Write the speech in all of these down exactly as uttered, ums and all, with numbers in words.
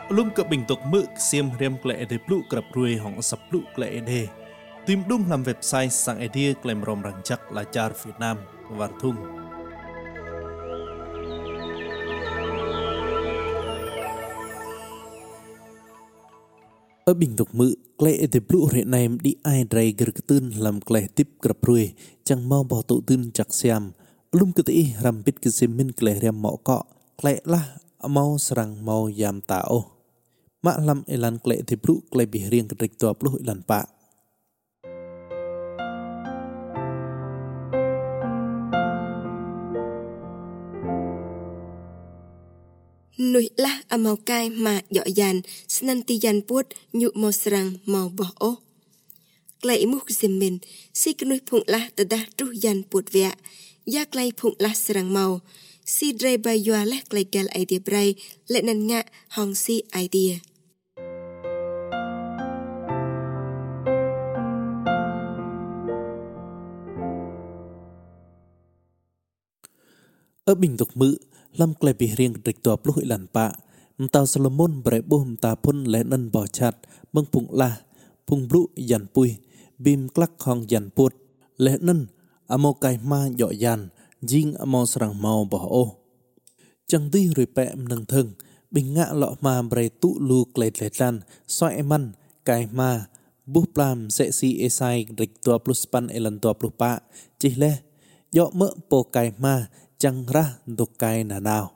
Lum cập bình tục mự xiêm riêng lệ để lụ cập ruồi hỏng sập lụ lệ đề. Tìm đúng làm website sang idea klem rom răng chắc là char Việt Nam và thung. Ở bình tục mự, lệ để lụ hiện nay đi ai đầy gờ tư làm lệ tiếp cập ruồi chẳng mau bỏ tụ tư chắc xem. Lum cơ tỷ ram bít cơ xiêm minh lệ riêng mọ cọ lệ là mau serang mau yam tao. Mak lam elan klek ti bluk klek bih rieng kedrik tua puluh ilan pak. Nuôi lah amau kai ma dọ dàn snanti dàn puốt nhu mò srang mò bỏ ô. Klek muk zemin si nuôi phụng lah tada tru dàn puốt vẹa ya klek phụng lah srang màu si dre bay yoa lah klek gal idea bray lệ nan ngạ hong si idea. Ở bình tục mự, lâm klek bih rieng kedrik tua puluh ilan pak. Mtau Solomon berebuh mta pun lenen bỏ chặt meng phụng lah phung blu yan pui bim klak hong yan put lenen amo kai ma dọ yan jing amo srang mau bỏ ô. Chẳng đi rồi pẹ nâng thân bình ngạ lọ ma bray tụ lu klek lệ lan xoay man kai ma buh plam sẽ si esai kedrik tua puluh span ilan tua puluh pak chỉ le dọ mỡ po kai ma chẳng ra đục cài nà nào.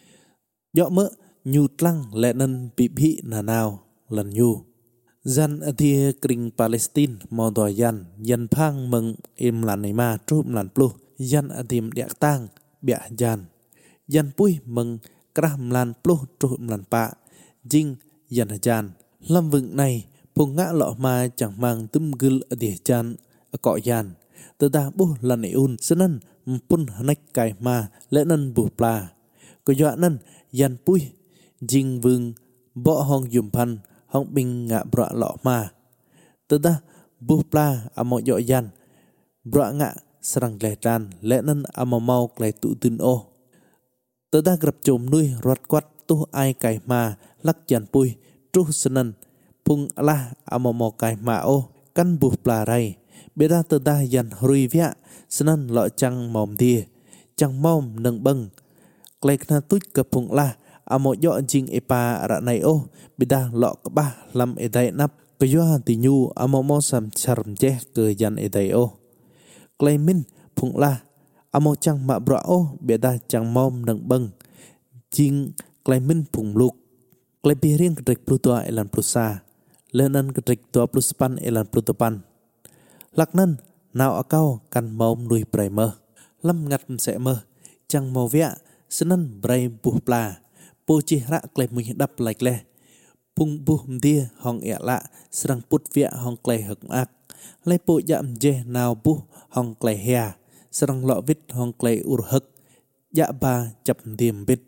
Dọ mỡ nhu trăng lệ nân bị bị nà nào lần nhu. Dân ở thia kinh Palestine mò đòi dân dân phang mừng im làn này mà trùm làn plu. Dân ở thìm địa tang bịa dân. Dân pui mừng kram làn plu trùm làn bạ. Dinh dân ở dân. Lâm vựng này phùng ngã lọ mà chẳng mang tùm gül ở địa chân ở cọ dân. Tớ ta bố lần này un sân nân pun hanek kai ma lệ nân bù pla có dọa nân yan pui jing vương bỏ hong yum pan hong bing ngạ bọa lọ ma tớ ta bù pla amo dọ yan bọa ngạ sarang lệ tràn lệ nân amo mau lệ tụ tin ô tớ ta gặp chồm nuôi rót quát tu ai kai ma lắc yan pui tru sân nân phung la amo mau kai ma ô căn bù pla ray beda tơ da yan hui vía snan lọ chăng mỏm thia chăng mỏm nâng bâng klek na tút cập phụng la amo dọ jing epa ra này ô beda lọ ka ba lam edai nap ko yo ti nyu amo mo sam charm che ke yan edai ô klek min phụng la amo chăng ma bra ô beda chăng mỏm nâng bâng jing klek min phụng luk klek bi rieng kedrik pluto elan plusa lenan kedrik tua plus pan elan plutopan lạc nân nào ở cao căn mông nuôi bray mơ lâm ngặt sẽ mơ chẳng màu vẽ sân nân bray buh pla po chi rạ klei mình đập lạch le pung buh dia hong ẹ lạ srang put vẽ hong klei hực ác lấy po dạm je nào buh hong klei hè srang lọ vít hong klei ur hực dạ ba chập tiềm vít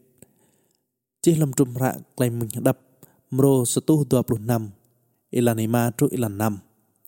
chi lâm trùm rạ klei mình đập mro satu dua puluh enam ilan lima tru ilan enam.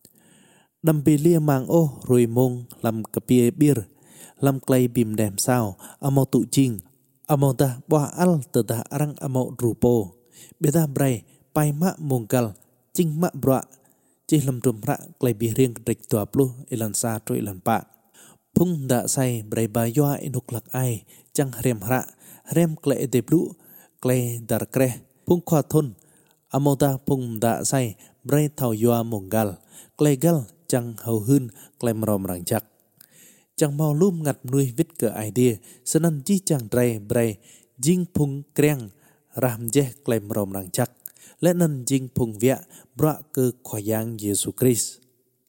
Đâm bì lia mang ô rồi mông làm cà bia bir làm clay bìm đèm sao amo tụ ching amo ta bỏ al tờ ta arang amo rupo bê ta bray pai mạ mông gal ching mạ bọa chỉ làm trùm rạ clay bì riêng trịch tòa plu ilan sa trôi ilan pa phung đã say bray ba yoa inuk lak ai chẳng rem rạ rem clay de blu clay dar kre phung khoa thôn amo ta phung đã say bray thảo yoa mông gal clay gal chẳng hầu hơn klem rom rang chắc chẳng mau lum ngặt nuôi vít cờ idea sân ăn chi chẳng trai bray jing phung kreng ram je klem rom rang chắc lẽ nân jing phung vẽ bra cơ khoa yang Jesus Christ.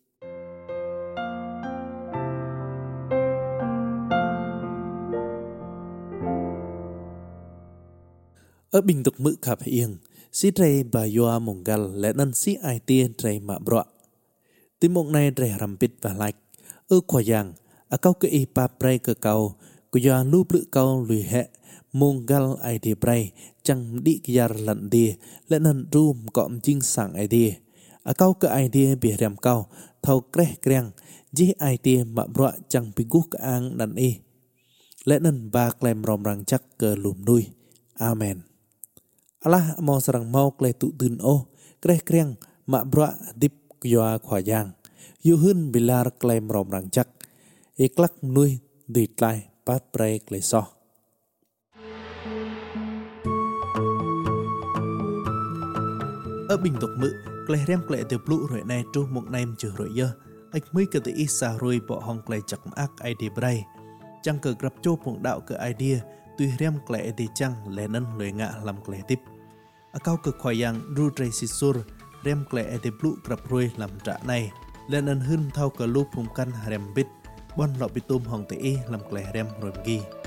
Ở bình tục mự khạp hiền si trai bà yoa mong gal lẽ nân si ai tia trai mạ bra tim mong này rẻ rampit và lạch ơ khoa yang a kau ke i pa pray ke kau ku ya lu blu kau lui he mong gal ai di pray chẳng đi yar lận đi lẽ nần rum cọm chinh sang ai đi a kau ke ai đi bị rem kau thau kre kreng ji ai đi mà bro chẳng bị guk ang nan y lẽ nần ba klem rom rang chắc ke lum nuôi amen. alah mau serang mau klei tu dun oh kreh kreng mak bra dip kyoa khwayang yu hun bilar klei mrom rang jak iklak nuôi đi tlai pat prei klei so ở bình tục mự klei rem klei te plu roi nai tu mok naim chu roi ye ách mới cái tự isa rồi bỏ hong klei chak mak idea bray chăng cờ grab cho phong đạo cờ idea tuy rem klei te chăng lẽ nan loi ngạ làm klei tip a cao cờ khoyang ru trai sisur rem klei te plu grab rồi làm trả này lẽ nan hun thau cờ lu phum kan rem bit bon lọ bitum hong te làm klei rem rồi gi